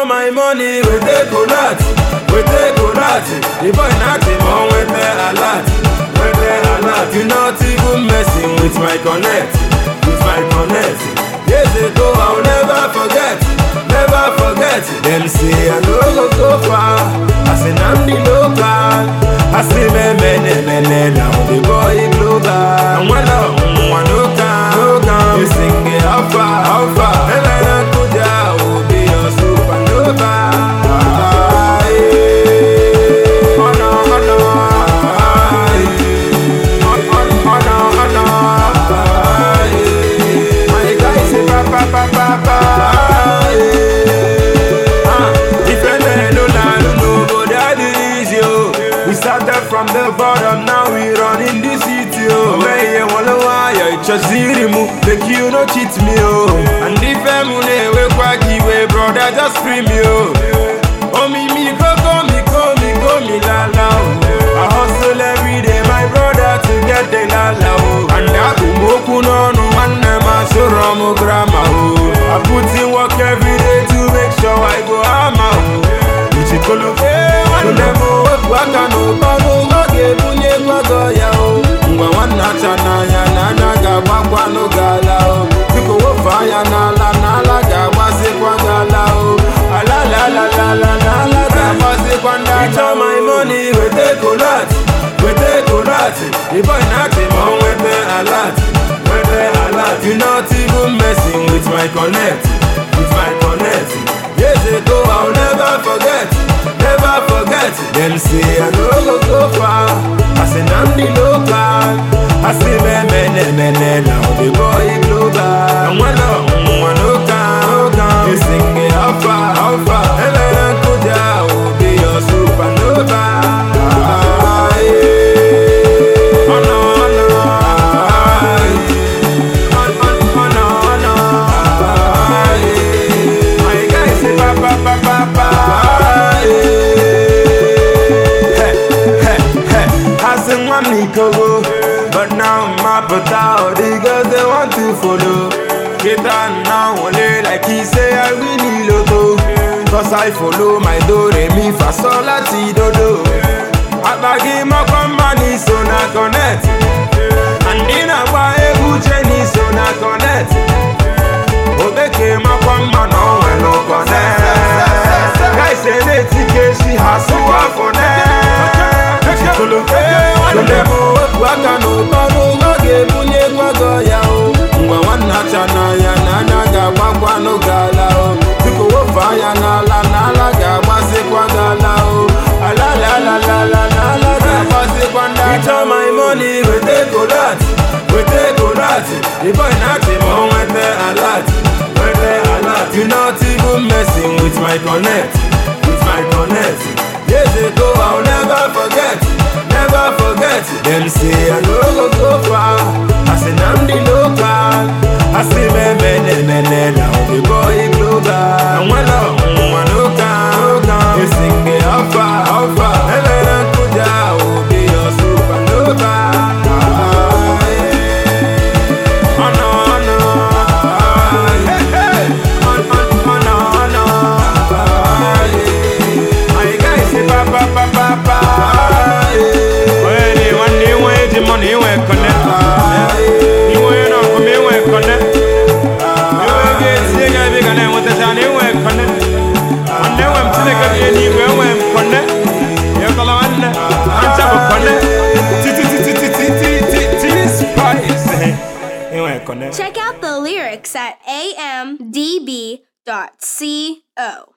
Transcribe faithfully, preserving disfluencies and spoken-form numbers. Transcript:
all my money, we take a lot, we take a lot. The boy not even with the alert, with the alert. You not even messing with my connect, with my connect. Years ago I'll never forget, never forget. Them say I no go go far, I say I'm the local. I say me me me me me now the boy global. And when I want no can, no can. You sing it how far, how far. And I don't go down, will be your supernova. Ah, yeah. Oh no, oh no. Ah, yeah. Oh, oh, oh no, oh no. Ah, yeah. My guy say pa pa pa pa pa. Ah, yeah. Ah, if you don't know, no nobody do this yo. We started from the bottom, now we run in the city oh. Hey, you wanna why you just see the move, make you no cheat me oh. And if I'm money we quacky way, brother just scream yo. Oh me me go go me go me go me la la oh. I hustle every day my brother to get the la la oh. And I go moku no no one never so ramo grandma oh. I put in work every day to make sure I go ama oh. Ichikolo eh one demo waka no bano oge bunye kwago ya o. Ngwa wana chana ya na na ga gbagba no gala o. Biko wo fa ya na la na la ga wase kwa gala o. Ala la la la la la la ga wase kwa ndala. It's all my money we take a lot, we take a lot. The boy not even with the alert, with the alert. You not even messing with my connect, with my connect. Years ago I'll never forget, never forget. Them say I no go go far, I say I'm the local. I say me me me me me now the boy global. And when I want no can, you sing it how far, how far. And I don't go down, will be your supernova. Ah, yeah. Oh no, oh no. Ah, yeah. Oh, oh, oh no, oh no. Ah, yeah. My guy say pa pa pa pa pa. Ah, yeah. But now my potato, the girls they want to follow. Get on now, only like he say I really loto. Cause I follow my do, re mi fa sol la ti do do. I bag him up on money so na connect. And then I buy a Gucci so na connect. Oh they came up on man on when no connect. Guys say they think she has so for that. Waka no bano oge bunye kwago ya o. Ngwa wana chana ya na na ga gbagba no gala o. Biko wo fa ya na la na la ga wase kwa gala o. Ala la la la la la la ga wase kwa ndala. It's all my money we take a lot, we take a lot. The boy not even with the alert, with the alert. You not even messing with my connect, with my connect. Years ago I'll never forget, never forget. Them say I no go go far, I say I'm the local. I say me me me me me now the boy global. And when I want no can, you sing it how far, how far. And I don't go down, will be your supernova. Ah, yeah. Oh no, oh no. Ah, yeah. Oh, oh, oh no, oh no. Ah, yeah. My guy say pa pa pa pa pa. Ah, yeah. Money we connect. You ain't not for me we connect. You ain't get sick of big and then with the shiny we connect. And then when sick of any way we connect. You call on and jump connect. Spice. Check out the lyrics at a m d b dot co.